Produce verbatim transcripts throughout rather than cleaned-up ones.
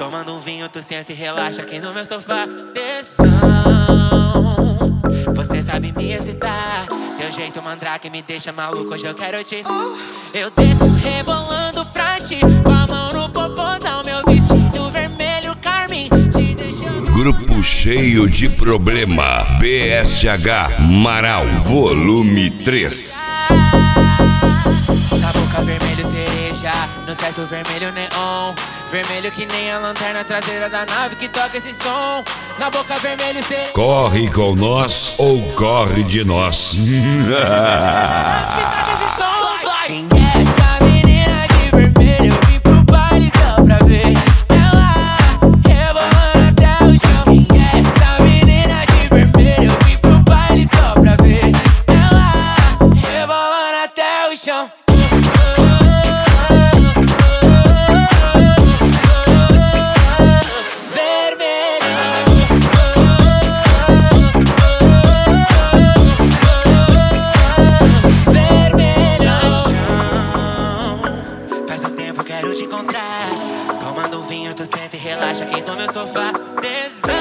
Tomando um vinho, tu senta e relaxa aqui no meu sofá. Tesão, você sabe me excitar. Teu jeito mandrake me deixa maluco, hoje eu quero te. Eu desço rebolando pra ti, com a mão no popozão, meu vestido vermelho carmim te deixando. Grupo cheio de problema. B S H Marau, volume três. Na boca vermelho cereja, no teto vermelho neon, vermelho que nem a lanterna traseira da nave que toca esse som. Na boca vermelho cereja. Corre com nós ou corre de nós. Quem é essa menina de vermelho? Eu vim pro baile só pra ver ela rebolando até o chão. Quem é essa menina de vermelho? Eu vim pro baile só pra ver ela rebolando até o chão. Quero te encontrar, tomando um vinho, tu senta e relaxa aqui no meu sofá. Tesão,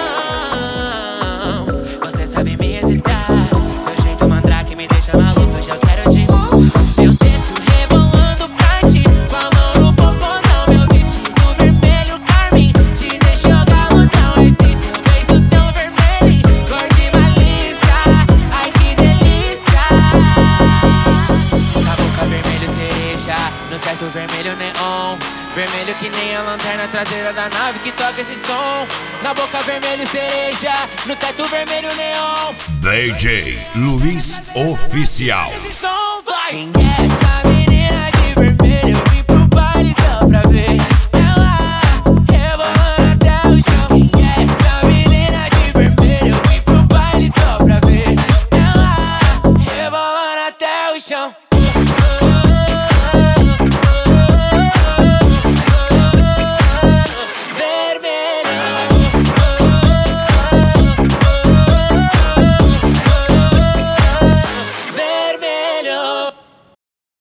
você sabe me excitar. Teu jeito mandrake me deixa maluco, hoje eu quero te. Eu desço rebolando pra ti, com a mão no popozão, meu vestido vermelho carmim te deixou galudão. Esse teu beijo tão vermelho, cor de malícia, ai que delícia. Na boca vermelho cereja, no teto vermelho neon, vermelho que nem a lanterna traseira da nave que toca esse som. Na boca vermelho cereja, no teto vermelho neon, D J Luiz Oficial. esse som.